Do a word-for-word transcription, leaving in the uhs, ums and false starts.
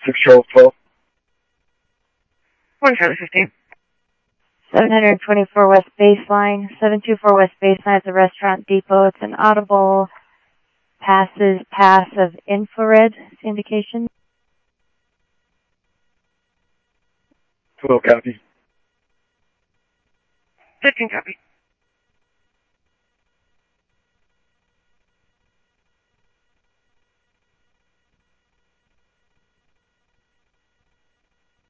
six Charles twelve. one Charlie fifteen. seven twenty-four West Baseline, seven two four West Baseline at the Restaurant Depot. It's an audible passes pass of infrared indication. twelve copy. fifteen copy.